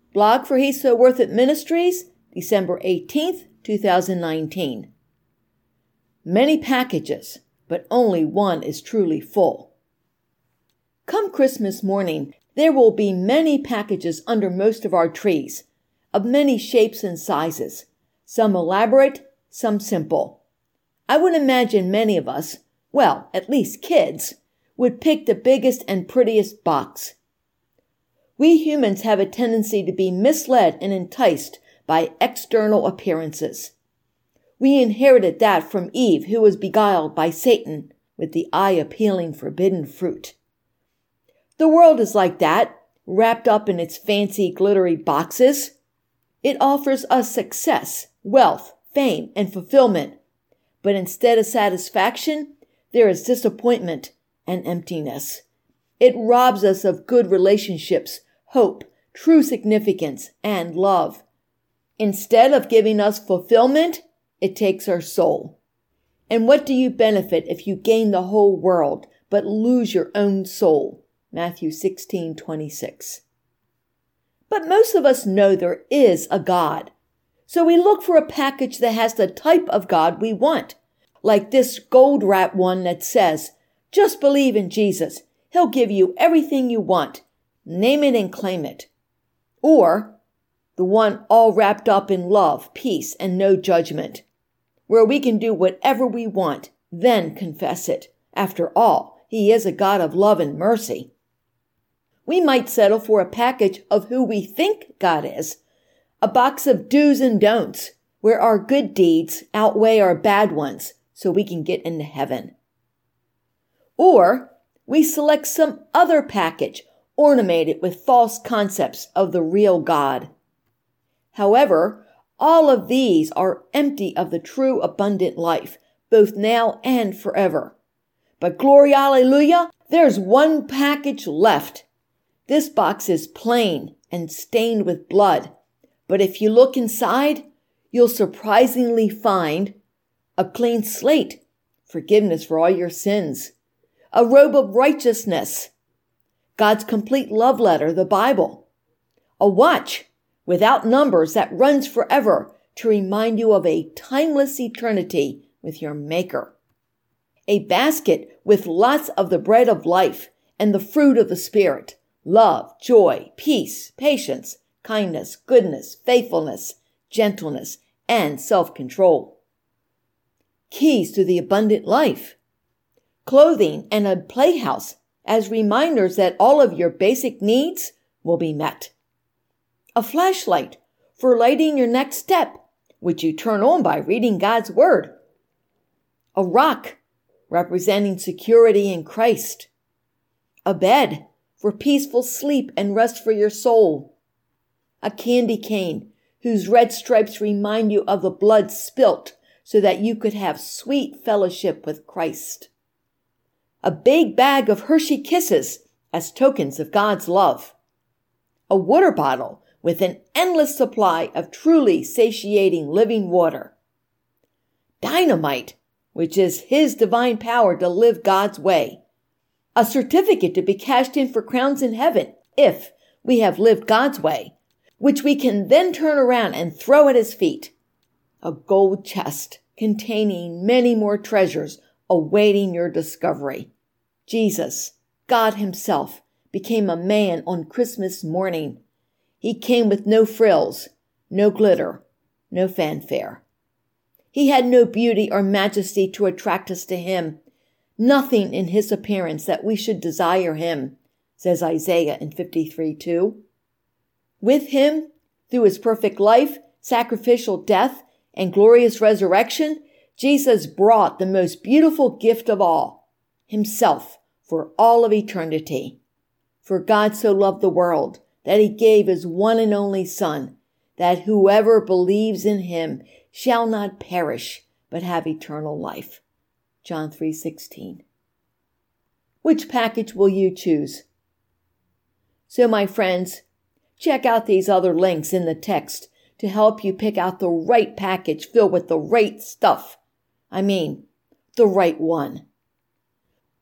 Blog for He's So Worth It Ministries, December 18th, 2019. Many packages, but only one is truly full. Come Christmas morning, there will be many packages under most of our trees, of many shapes and sizes, some elaborate, some simple. I would imagine many of us, well, at least kids, would pick the biggest and prettiest box. We humans have a tendency to be misled and enticed by external appearances. We inherited that from Eve, who was beguiled by Satan with the eye-appealing forbidden fruit. The world is like that, wrapped up in its fancy, glittery boxes. It offers us success, wealth, fame, and fulfillment. But instead of satisfaction, there is disappointment and emptiness. It robs us of good relationships, hope, true significance, and love. Instead of giving us fulfillment, it takes our soul. And what do you benefit if you gain the whole world but lose your own soul? Matthew 16:26. But most of us know there is a God. So we look for a package that has the type of God we want, like this gold-wrapped one that says, "Just believe in Jesus. He'll give you everything you want. Name it and claim it." Or the one all wrapped up in love, peace, and no judgment, where we can do whatever we want, then confess it. After all, He is a God of love and mercy. We might settle for a package of who we think God is, a box of do's and don'ts, where our good deeds outweigh our bad ones so we can get into heaven. Or we select some other package ornamented with false concepts of the real God. However, all of these are empty of the true abundant life, both now and forever. But glory, hallelujah, there's one package left. This box is plain and stained with blood, but if you look inside, you'll surprisingly find a clean slate, forgiveness for all your sins, a robe of righteousness, God's complete love letter, the Bible, a watch without numbers that runs forever to remind you of a timeless eternity with your Maker, a basket with lots of the bread of life and the fruit of the Spirit, love, joy, peace, patience, kindness, goodness, faithfulness, gentleness, and self-control. Keys to the abundant life, clothing, and a playhouse as reminders that all of your basic needs will be met. A flashlight for lighting your next step, which you turn on by reading God's Word. A rock representing security in Christ. A bed for peaceful sleep and rest for your soul. A candy cane whose red stripes remind you of the blood spilt so that you could have sweet fellowship with Christ. A big bag of Hershey Kisses as tokens of God's love. A water bottle with an endless supply of truly satiating living water. Dynamite, which is His divine power to live God's way. A certificate to be cashed in for crowns in heaven if we have lived God's way, which we can then turn around and throw at His feet. A gold chest containing many more treasures awaiting your discovery. Jesus, God Himself, became a man on Christmas morning. He came with no frills, no glitter, no fanfare. He had no beauty or majesty to attract us to Him, nothing in His appearance that we should desire Him, says Isaiah in 53:2. With Him, through His perfect life, sacrificial death, and glorious resurrection, Jesus brought the most beautiful gift of all, Himself for all of eternity. For God so loved the world that He gave His one and only Son, that whoever believes in Him shall not perish, but have eternal life. John 3:16. Which package will you choose? So, my friends, check out these other links in the text to help you pick out the right package filled with the right stuff. I mean, the right one.